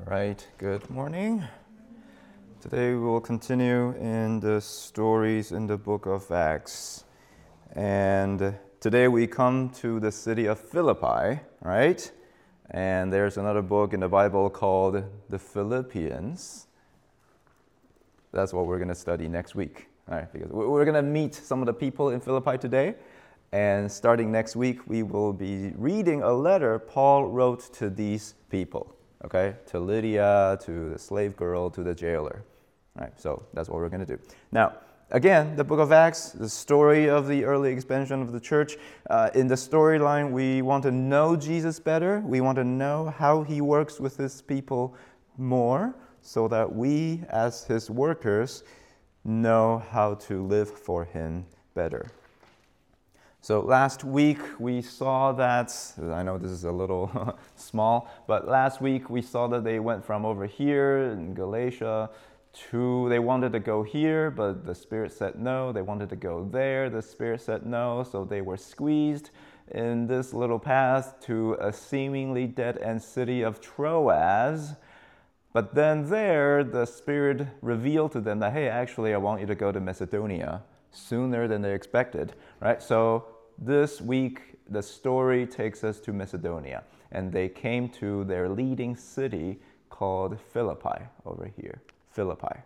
right, good morning. Today we will continue in the stories in the book of Acts. And today we come to the city of Philippi, right? And there's another book in the Bible called the Philippians. That's what we're going to study next week, all right? Because we're going to meet some of the people in Philippi today. And starting next week, we will be reading a letter Paul wrote to these people. Okay, to Lydia, to the slave girl, to the jailer. All right, so that's what we're going to do. Now, again, the book of Acts, the story of the early expansion of the church. In the storyline, we want to know Jesus better. We want to know how he works with his people more so that we, as his workers, know how to live for him better. So last week we saw that, I know this is a little small, but last week we saw that they went from over here in Galatia to, they wanted to go here, but the Spirit said no. They wanted to go there, the Spirit said no, so they were squeezed in this little path to a seemingly dead-end city of Troas. But then there, the Spirit revealed to them that, hey, actually I want you to go to Macedonia sooner than they expected, right? So this week, the story takes us to Macedonia, and they came to their leading city called Philippi over here, Philippi.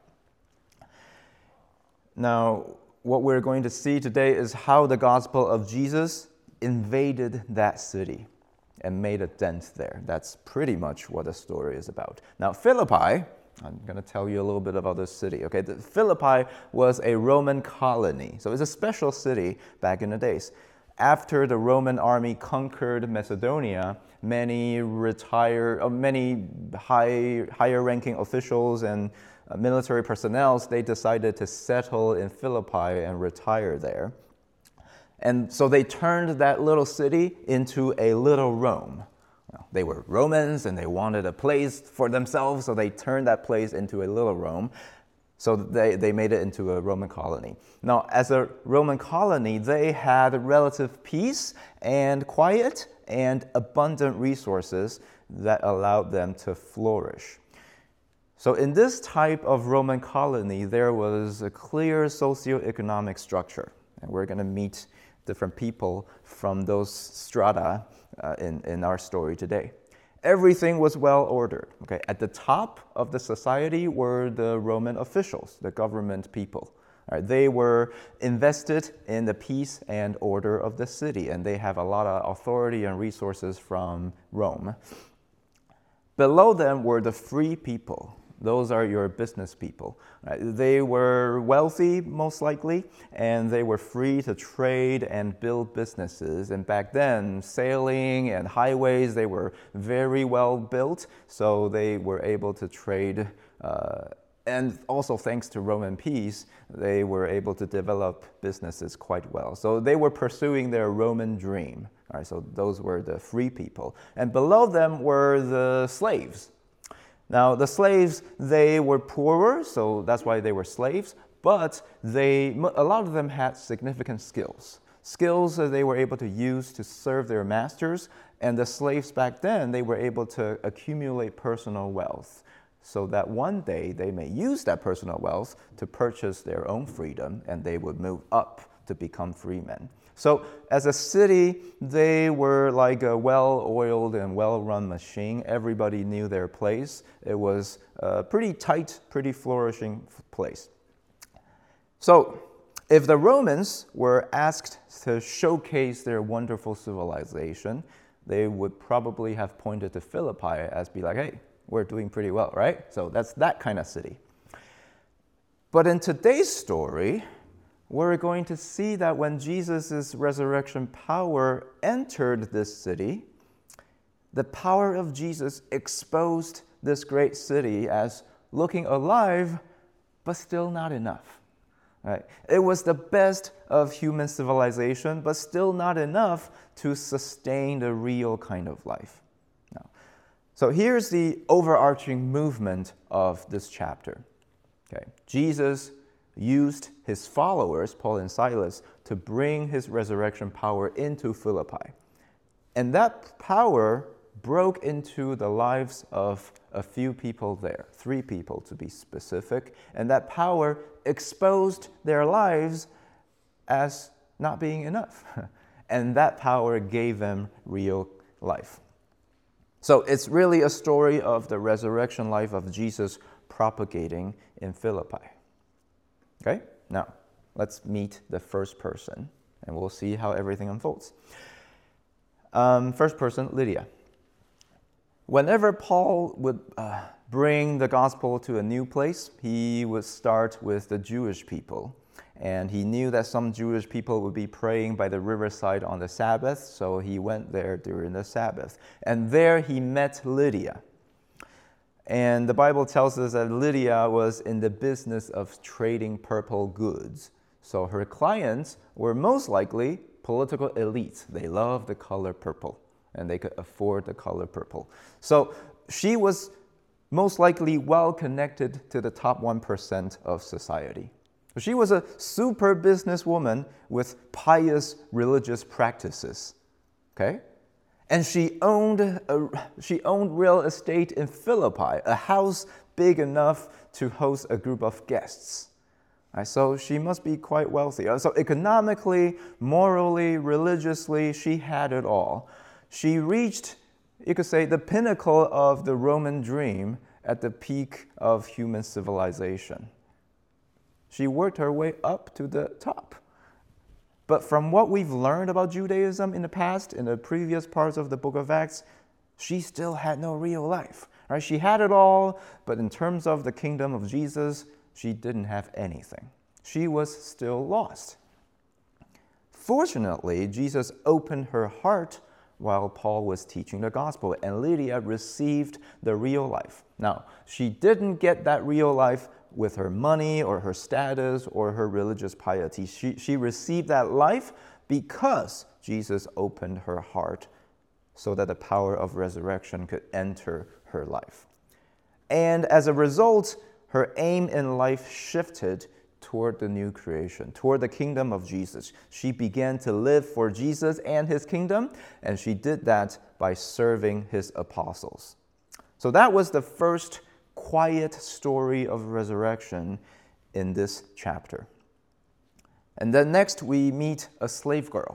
Now, what we're going to see today is how the gospel of Jesus invaded that city and made a dent there. That's pretty much what the story is about. Now, Philippi, I'm going to tell you a little bit about this city. Okay, Philippi was a Roman colony, so it's a special city back in the days. After the Roman army conquered Macedonia, many higher-ranking officials and military personnel, they decided to settle in Philippi and retire there. And so they turned that little city into a little Rome. They were Romans and they wanted a place for themselves, so they turned that place into a little Rome. So they made it into a Roman colony. Now, as a Roman colony, they had relative peace and quiet and abundant resources that allowed them to flourish. So in this type of Roman colony, there was a clear socioeconomic structure. And we're going to meet different people from those strata in our story today. Everything was well ordered. Okay? At the top of the society were the Roman officials, the government people. Right? They were invested in the peace and order of the city, and they have a lot of authority and resources from Rome. Below them were the free people. Those are your business people. Right? They were wealthy, most likely, and they were free to trade and build businesses. And back then, sailing and highways, they were very well built, so they were able to trade. And also, thanks to Roman peace, they were able to develop businesses quite well. So they were pursuing their Roman dream. All right, so those were the free people. And below them were the slaves. Now, the slaves, they were poorer, so that's why they were slaves, but a lot of them had significant skills. Skills that they were able to use to serve their masters, and the slaves back then, they were able to accumulate personal wealth so that one day they may use that personal wealth to purchase their own freedom, and they would move up to become free men. So as a city, they were like a well-oiled and well-run machine. Everybody knew their place. It was a pretty tight, pretty flourishing place. So if the Romans were asked to showcase their wonderful civilization, they would probably have pointed to Philippi as be like, hey, we're doing pretty well, right? So that's that kind of city. But in today's story, we're going to see that when Jesus' resurrection power entered this city, the power of Jesus exposed this great city as looking alive, but still not enough. Right? It was the best of human civilization, but still not enough to sustain the real kind of life. Now, so here's the overarching movement of this chapter. Okay? Jesus used his followers, Paul and Silas, to bring his resurrection power into Philippi. And that power broke into the lives of a few people there, 3 people to be specific, and that power exposed their lives as not being enough. And that power gave them real life. So it's really a story of the resurrection life of Jesus propagating in Philippi. Okay? Now, let's meet the first person, and we'll see how everything unfolds. First person, Lydia. Whenever Paul would bring the gospel to a new place, he would start with the Jewish people. And he knew that some Jewish people would be praying by the riverside on the Sabbath, so he went there during the Sabbath. And there he met Lydia. And the Bible tells us that Lydia was in the business of trading purple goods. So her clients were most likely political elites. They loved the color purple, and they could afford the color purple. So she was most likely well connected to the top 1% of society. She was a super businesswoman with pious religious practices. Okay? And she owned real estate in Philippi, a house big enough to host a group of guests. Right, so she must be quite wealthy. So economically, morally, religiously, she had it all. She reached, you could say, the pinnacle of the Roman dream at the peak of human civilization. She worked her way up to the top. But from what we've learned about Judaism in the past, in the previous parts of the book of Acts, she still had no real life. Right? She had it all, but in terms of the kingdom of Jesus, she didn't have anything. She was still lost. Fortunately, Jesus opened her heart while Paul was teaching the gospel, and Lydia received the real life. Now, she didn't get that real life with her money or her status or her religious piety. She received that life because Jesus opened her heart so that the power of resurrection could enter her life. And as a result, her aim in life shifted toward the new creation, toward the kingdom of Jesus. She began to live for Jesus and his kingdom, and she did that by serving his apostles. So that was the first quiet story of resurrection in this chapter. And then next we meet a slave girl.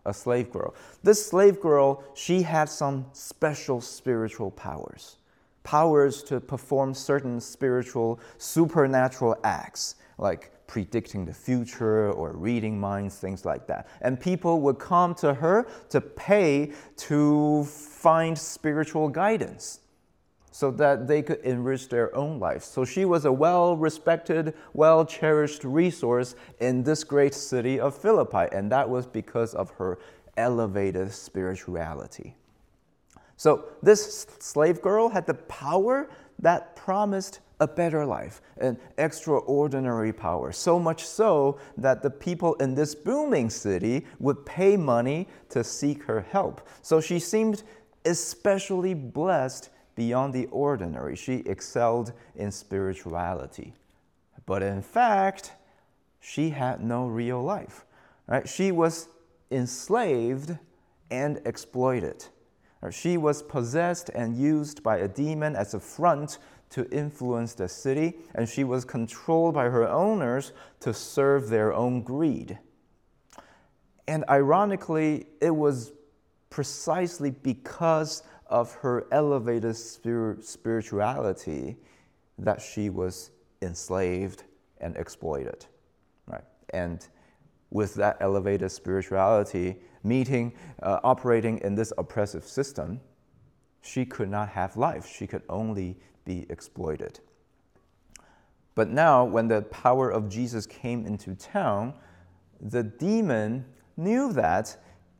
This slave girl, she had some special spiritual powers to perform certain spiritual, supernatural acts, like predicting the future or reading minds, things like that. And people would come to her to pay to find spiritual guidance so that they could enrich their own lives. So she was a well-respected, well-cherished resource in this great city of Philippi, and that was because of her elevated spirituality. So this slave girl had the power that promised a better life, an extraordinary power, so much so that the people in this booming city would pay money to seek her help. So she seemed especially blessed beyond the ordinary. She excelled in spirituality. But in fact, she had no real life. Right? She was enslaved and exploited. She was possessed and used by a demon as a front to influence the city, and she was controlled by her owners to serve their own greed. And ironically, it was precisely because of her elevated spirituality that she was enslaved and exploited. Right? And with that elevated spirituality, operating in this oppressive system, she could not have life. She could only be exploited. But now, when the power of Jesus came into town, the demon knew that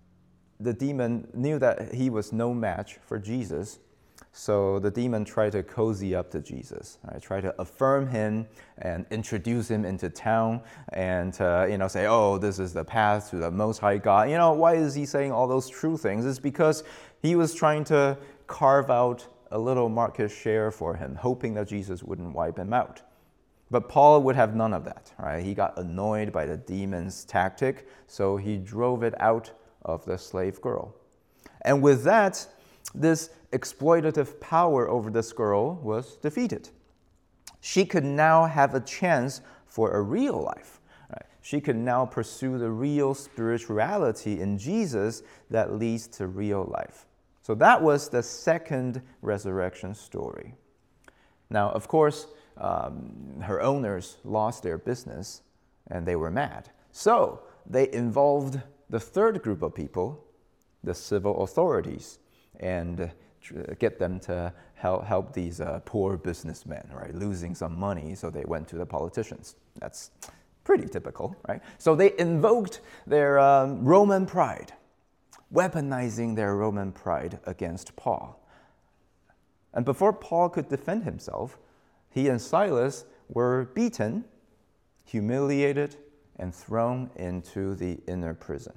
he was no match for Jesus. So the demon tried to cozy up to Jesus, right? Tried to affirm him and introduce him into town and say, oh, this is the path to the Most High God. Why is he saying all those true things? It's because he was trying to carve out a little market share for him, hoping that Jesus wouldn't wipe him out. But Paul would have none of that, right? He got annoyed by the demon's tactic, so he drove it out of the slave girl. And with that, this exploitative power over this girl was defeated. She could now have a chance for a real life. Right? She could now pursue the real spirituality in Jesus that leads to real life. So that was the second resurrection story. Now, of course, her owners lost their business and they were mad. So they involved the third group of people, the civil authorities, and get them to help these poor businessmen, right, losing some money, so they went to the politicians. That's pretty typical, right? So they invoked their Roman pride, weaponizing their Roman pride against Paul. And before Paul could defend himself, he and Silas were beaten, humiliated, and thrown into the inner prison.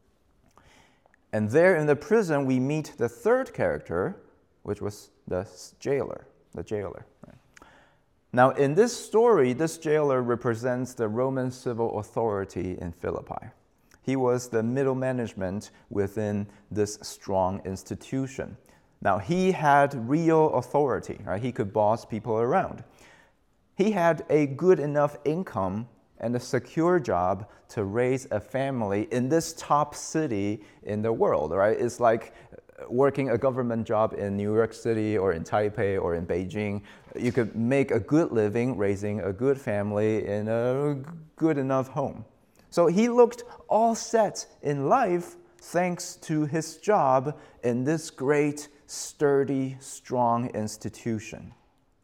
And there in the prison, we meet the third character, which was the jailer. Right? Now, in this story, this jailer represents the Roman civil authority in Philippi. He was the middle management within this strong institution. Now, he had real authority, right? He could boss people around. He had a good enough income and a secure job to raise a family in this top city in the world, right? It's like working a government job in New York City or in Taipei or in Beijing. You could make a good living raising a good family in a good enough home. So he looked all set in life thanks to his job in this great, sturdy, strong institution.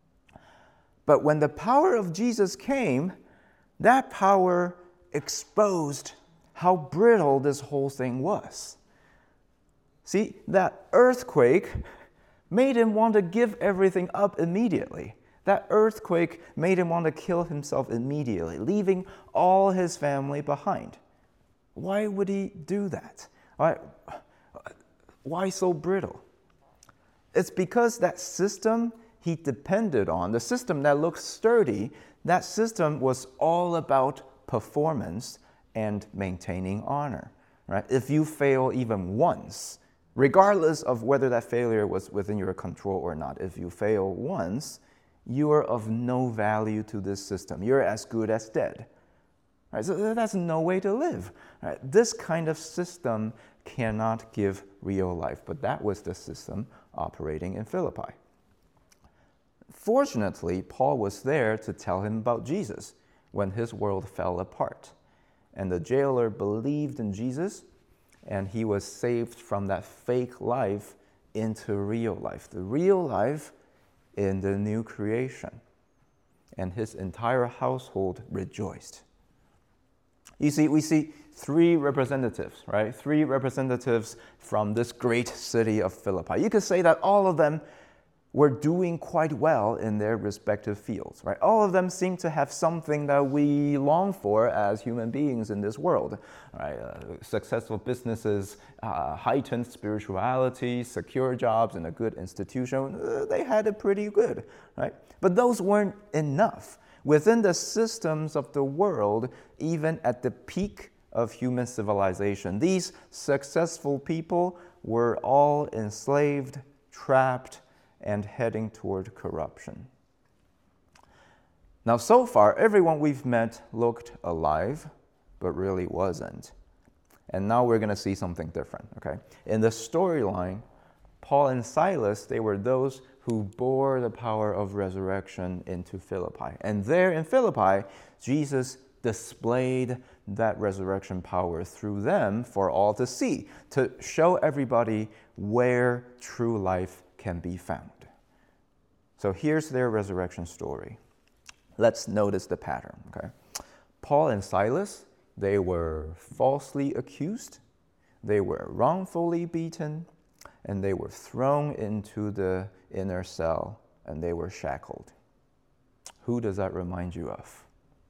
But when the power of Jesus came, that power exposed how brittle this whole thing was. See, that earthquake made him want to give everything up immediately. That earthquake made him want to kill himself immediately, leaving all his family behind. Why would he do that? Why so brittle? It's because that system he depended on, the system that looked sturdy, that system was all about performance and maintaining honor. Right? If you fail even once, regardless of whether that failure was within your control or not, if you fail once, you are of no value to this system. You're as good as dead. Right? So that's no way to live. Right? This kind of system cannot give real life, but that was the system operating in Philippi. Fortunately, Paul was there to tell him about Jesus when his world fell apart. And the jailer believed in Jesus, and he was saved from that fake life into real life, the real life in the new creation. And his entire household rejoiced. You see, we see three representatives, right? Three representatives from this great city of Philippi. You could say that all of them were doing quite well in their respective fields, right? All of them seem to have something that we long for as human beings in this world, right? Successful businesses, heightened spirituality, secure jobs, and a good institution. They had it pretty good, right? But those weren't enough. Within the systems of the world, even at the peak of human civilization, these successful people were all enslaved, trapped, and heading toward corruption. Now, so far, everyone we've met looked alive, but really wasn't. And now we're going to see something different, okay? In the storyline, Paul and Silas, they were those who bore the power of resurrection into Philippi. And there in Philippi, Jesus displayed that resurrection power through them for all to see, to show everybody where true life can be found. So here's their resurrection story. Let's notice the pattern, okay? Paul and Silas, they were falsely accused, they were wrongfully beaten, and they were thrown into the inner cell, and they were shackled. Who does that remind you of?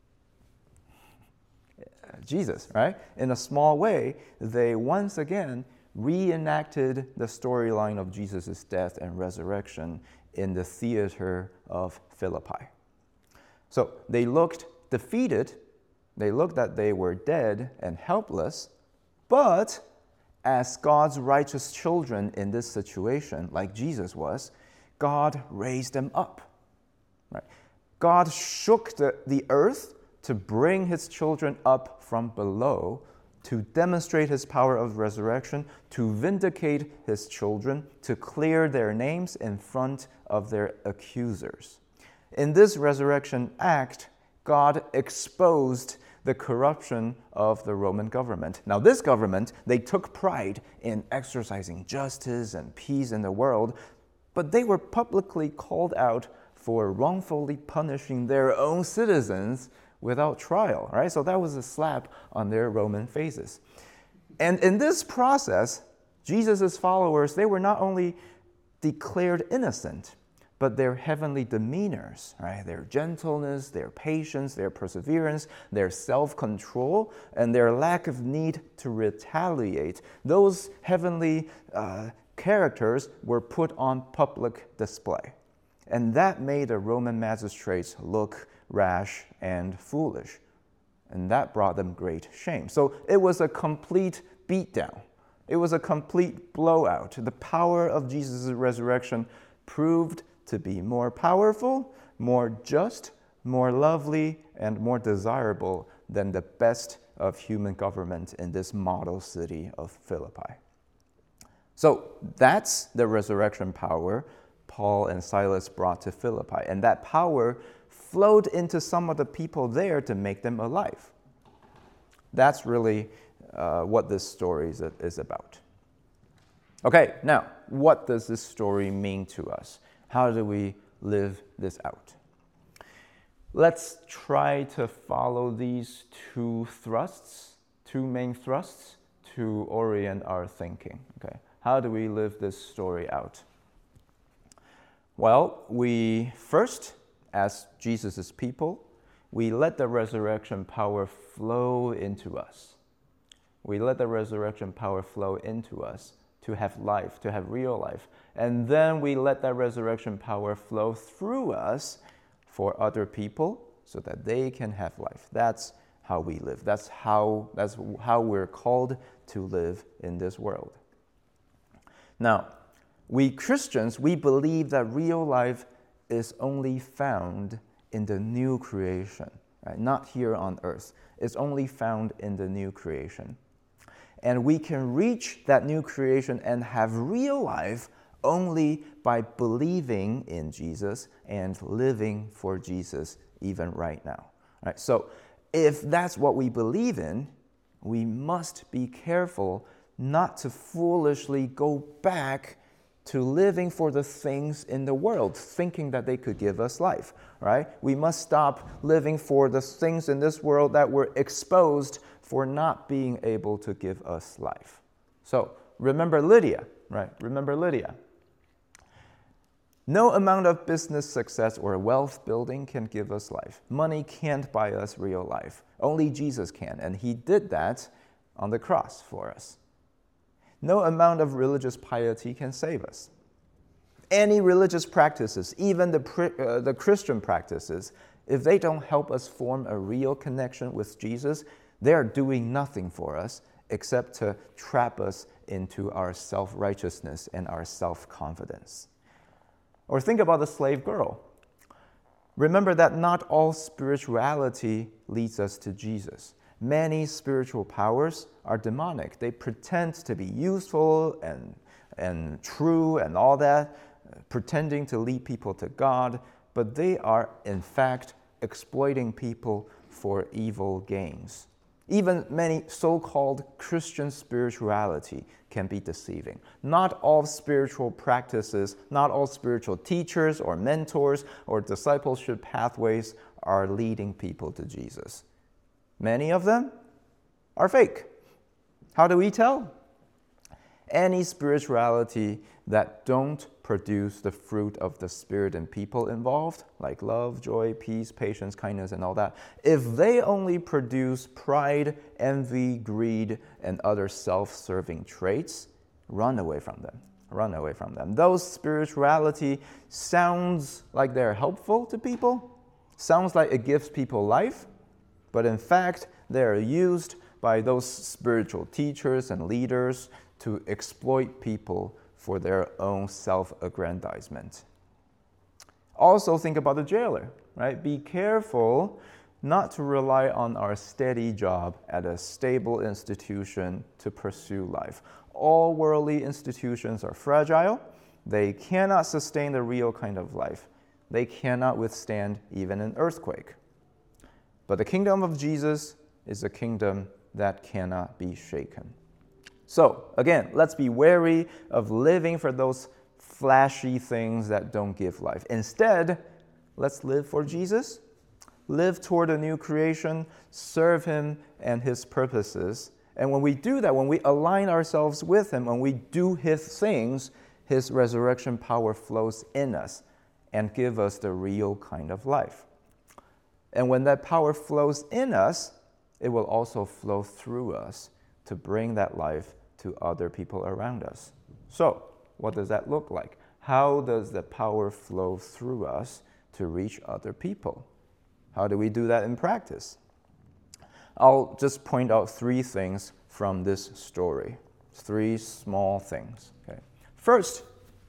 Jesus, right? In a small way, they once again reenacted the storyline of Jesus' death and resurrection in the theater of Philippi. So they looked defeated, they looked that they were dead and helpless, but as God's righteous children in this situation, like Jesus was, God raised them up. Right? God shook the earth to bring his children up from below, to demonstrate his power of resurrection, to vindicate his children, to clear their names in front of their accusers. In this resurrection act, God exposed the corruption of the Roman government. Now, this government, they took pride in exercising justice and peace in the world, but they were publicly called out for wrongfully punishing their own citizens without trial, right? So that was a slap on their Roman faces. And in this process, Jesus' followers, they were not only declared innocent, but their heavenly demeanors, right? Their gentleness, their patience, their perseverance, their self-control, and their lack of need to retaliate, those heavenly characters were put on public display. And that made the Roman magistrates look rash and foolish. And that brought them great shame. So it was a complete beatdown. It was a complete blowout. The power of Jesus' resurrection proved to be more powerful, more just, more lovely, and more desirable than the best of human government in this model city of Philippi. So that's the resurrection power Paul and Silas brought to Philippi. And that power flowed into some of the people there to make them alive. That's really what this story is about. Okay, now, what does this story mean to us? How do we live this out? Let's try to follow these two main thrusts, to orient our thinking. Okay, how do we live this story out? Well, we first, as Jesus' people, we let the resurrection power flow into us. We let the resurrection power flow into us to have life, to have real life. And then we let that resurrection power flow through us for other people so that they can have life. That's how we live. That's how we're called to live in this world. Now, we Christians, we believe that real life is only found in the new creation, right? Not here on earth. It's only found in the new creation. And we can reach that new creation and have real life only by believing in Jesus and living for Jesus even right now. Right? So if that's what we believe in, we must be careful not to foolishly go back to living for the things in the world, thinking that they could give us life, right? We must stop living for the things in this world that were exposed for not being able to give us life. So remember Lydia, right? Remember Lydia. No amount of business success or wealth building can give us life. Money can't buy us real life. Only Jesus can, and he did that on the cross for us. No amount of religious piety can save us. Any religious practices, even the Christian practices, if they don't help us form a real connection with Jesus, they are doing nothing for us except to trap us into our self-righteousness and our self-confidence. Or think about the slave girl. Remember that not all spirituality leads us to Jesus. Many spiritual powers are demonic. They pretend to be useful and true and all that, pretending to lead people to God, but they are, in fact, exploiting people for evil gains. Even many so-called Christian spirituality can be deceiving. Not all spiritual practices, not all spiritual teachers or mentors or discipleship pathways are leading people to Jesus. Many of them are fake. How do we tell? Any spirituality that don't produce the fruit of the Spirit in people involved, like love, joy, peace, patience, kindness, and all that, if they only produce pride, envy, greed, and other self-serving traits, run away from them. Run away from them. Those spirituality sounds like they're helpful to people, sounds like it gives people life, but in fact, they are used by those spiritual teachers and leaders to exploit people for their own self-aggrandizement. Also think about the jailer, right? Be careful not to rely on our steady job at a stable institution to pursue life. All worldly institutions are fragile. They cannot sustain the real kind of life. They cannot withstand even an earthquake. But the kingdom of Jesus is a kingdom that cannot be shaken. So, again, let's be wary of living for those flashy things that don't give life. Instead, let's live for Jesus, live toward a new creation, serve Him and His purposes. And when we do that, when we align ourselves with Him, when we do His things, His resurrection power flows in us and gives us the real kind of life. And when that power flows in us, it will also flow through us to bring that life to other people around us. So, what does that look like? How does the power flow through us to reach other people? How do we do that in practice? I'll just point out 3 things from this story. 3 small things. Okay. First,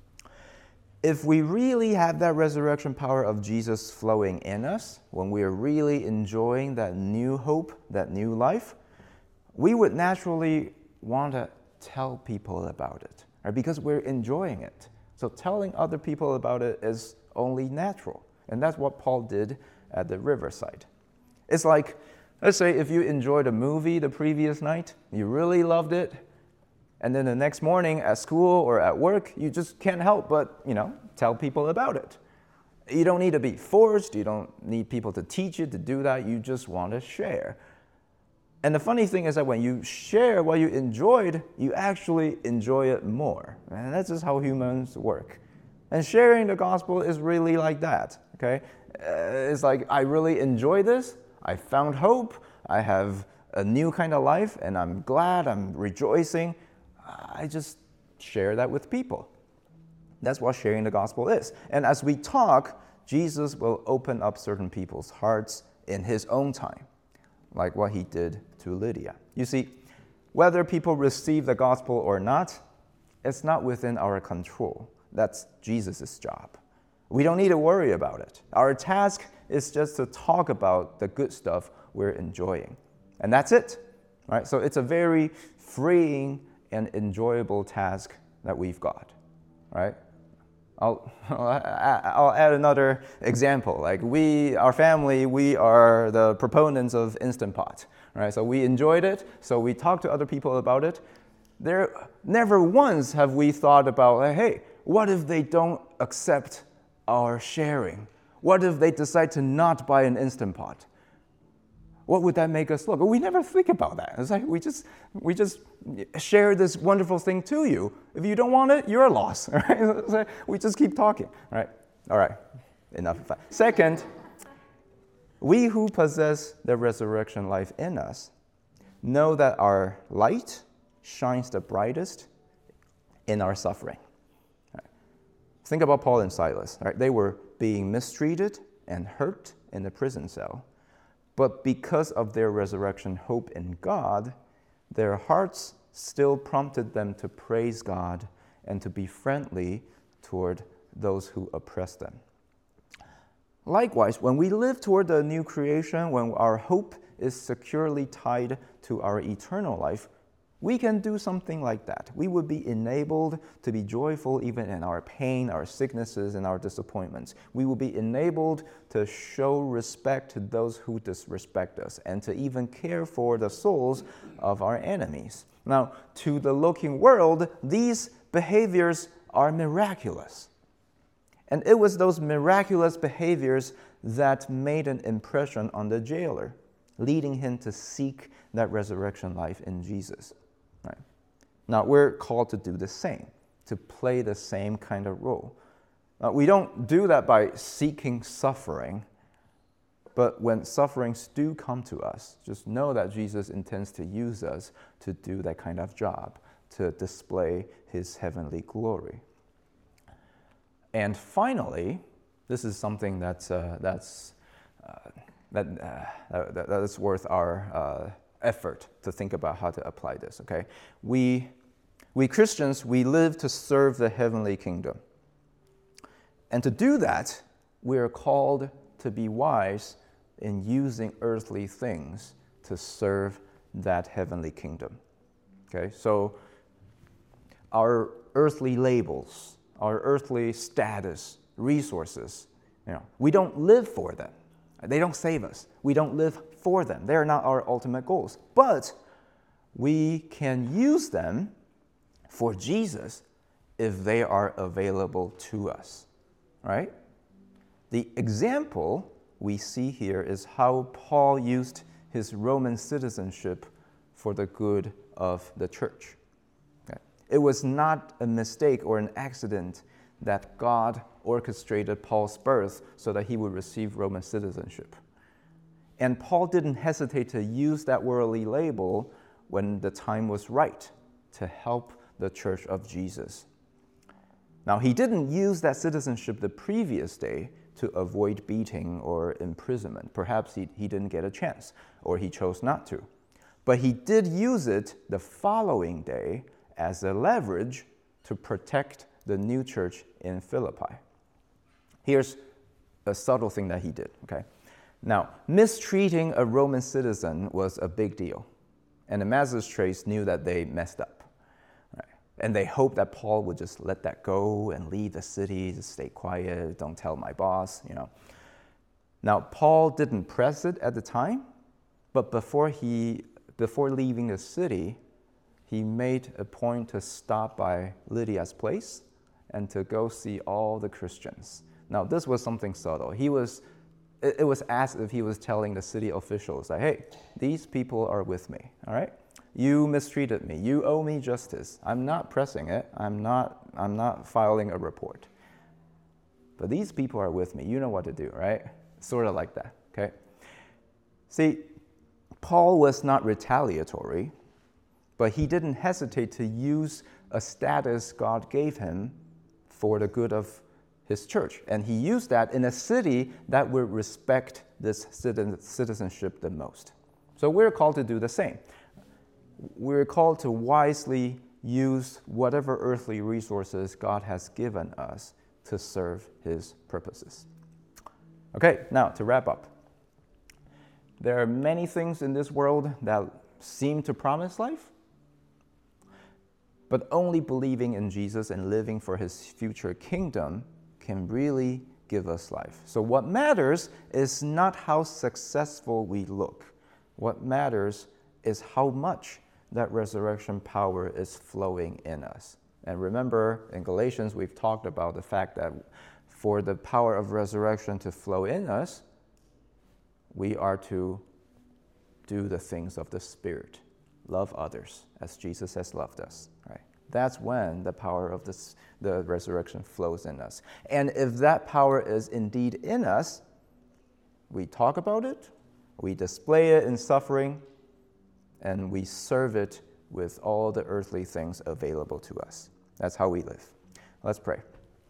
if we really have that resurrection power of Jesus flowing in us, when we are really enjoying that new hope, that new life, we would naturally want to tell people about it, right? Because we're enjoying it. So telling other people about it is only natural. And that's what Paul did at the riverside. It's like, let's say if you enjoyed a movie the previous night, you really loved it, and then the next morning at school or at work, you just can't help but, tell people about it. You don't need to be forced. You don't need people to teach you to do that. You just want to share. And the funny thing is that when you share what you enjoyed, you actually enjoy it more. And that's just how humans work. And sharing the gospel is really like that, okay? It's like, I really enjoy this. I found hope. I have a new kind of life, and I'm glad, I'm rejoicing. I just share that with people. That's what sharing the gospel is. And as we talk, Jesus will open up certain people's hearts in His own time, like what He did to Lydia. You see, whether people receive the gospel or not, it's not within our control. That's Jesus' job. We don't need to worry about it. Our task is just to talk about the good stuff we're enjoying. And that's it, right? So it's a very freeing and enjoyable task that we've got, right? I'll add another example. Like our family, we are the proponents of Instant Pot, right? So we enjoyed it, so we talked to other people about it. Never once have we thought about, like, hey, what if they don't accept our sharing? What if they decide to not buy an Instant Pot? What would that make us look? We never think about that. It's like we just share this wonderful thing to you. If you don't want it, you're a loss. Right? Like we just keep talking. Right? All right. Enough of that. Second, we who possess the resurrection life in us know that our light shines the brightest in our suffering. Right? Think about Paul and Silas. Right? They were being mistreated and hurt in the prison cell. But because of their resurrection hope in God, their hearts still prompted them to praise God and to be friendly toward those who oppress them. Likewise, when we live toward the new creation, when our hope is securely tied to our eternal life, we can do something like that. We would be enabled to be joyful even in our pain, our sicknesses, and our disappointments. We will be enabled to show respect to those who disrespect us and to even care for the souls of our enemies. Now, to the looking world, these behaviors are miraculous. And it was those miraculous behaviors that made an impression on the jailer, leading him to seek that resurrection life in Jesus. Right? Now, we're called to do the same, to play the same kind of role. We don't do that by seeking suffering, but when sufferings do come to us, just know that Jesus intends to use us to do that kind of job, to display His heavenly glory. And finally, this is something that's worth our effort to think about how to apply this, okay? We We Christians, we live to serve the heavenly kingdom. And to do that, we are called to be wise in using earthly things to serve that heavenly kingdom. Okay, so our earthly labels, our earthly status, resources, we don't live for them. They don't save us. We don't live for them. They are not our ultimate goals. But we can use them for Jesus if they are available to us, right? The example we see here is how Paul used his Roman citizenship for the good of the church. Okay. It was not a mistake or an accident that God orchestrated Paul's birth so that he would receive Roman citizenship. And Paul didn't hesitate to use that worldly label when the time was right to help the church of Jesus. Now, he didn't use that citizenship the previous day to avoid beating or imprisonment. Perhaps he didn't get a chance, or he chose not to. But he did use it the following day as a leverage to protect the new church in Philippi. Here's a subtle thing that he did, okay? Now, mistreating a Roman citizen was a big deal, and the magistrates knew that they messed up. And they hoped that Paul would just let that go and leave the city, just stay quiet, don't tell my boss, Now, Paul didn't press it at the time, but before leaving the city, he made a point to stop by Lydia's place and to go see all the Christians. Now, this was something subtle. It was as if he was telling the city officials, like, hey, these people are with me, all right? You mistreated me. You owe me justice. I'm not pressing it. I'm not filing a report. But these people are with me. You know what to do, right? Sort of like that, okay? See, Paul was not retaliatory, but he didn't hesitate to use a status God gave him for the good of his church. And he used that in a city that would respect this citizenship the most. So we're called to do the same. We're called to wisely use whatever earthly resources God has given us to serve his purposes. Okay, now to wrap up. There are many things in this world that seem to promise life, but only believing in Jesus and living for his future kingdom can really give us life. So what matters is not how successful we look. What matters is how much that resurrection power is flowing in us. And remember, in Galatians, we've talked about the fact that for the power of resurrection to flow in us, we are to do the things of the Spirit, love others as Jesus has loved us. Right? That's when the power of the resurrection flows in us. And if that power is indeed in us, we talk about it, we display it in suffering, and we serve it with all the earthly things available to us. That's how we live. Let's pray.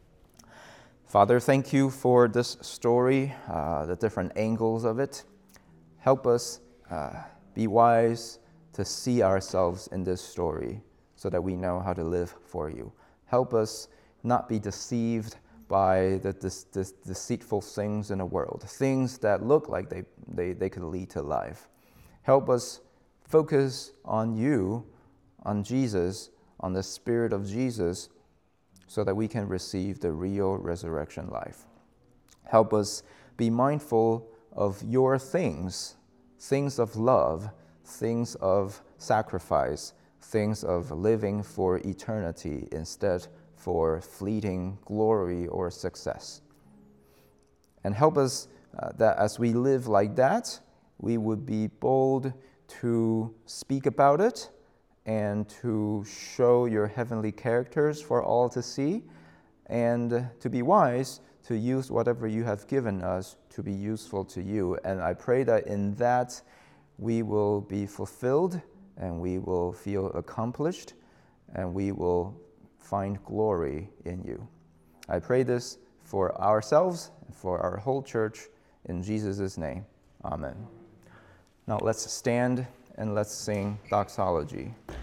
Father, thank you for this story, the different angles of it. Help us be wise to see ourselves in this story so that we know how to live for you. Help us not be deceived by the deceitful things in the world, things that look like they could lead to life. Help us focus on you, on Jesus, on the Spirit of Jesus, so that we can receive the real resurrection life. Help us be mindful of your things of love, things of sacrifice, things of living for eternity instead for fleeting glory or success. And help us that as we live like that, we would be bold to speak about it and to show your heavenly characters for all to see, and to be wise to use whatever you have given us to be useful to you. And I pray that in that we will be fulfilled and we will feel accomplished and we will find glory in you. I pray this for ourselves and for our whole church in Jesus' name. Amen. Now let's stand and let's sing doxology.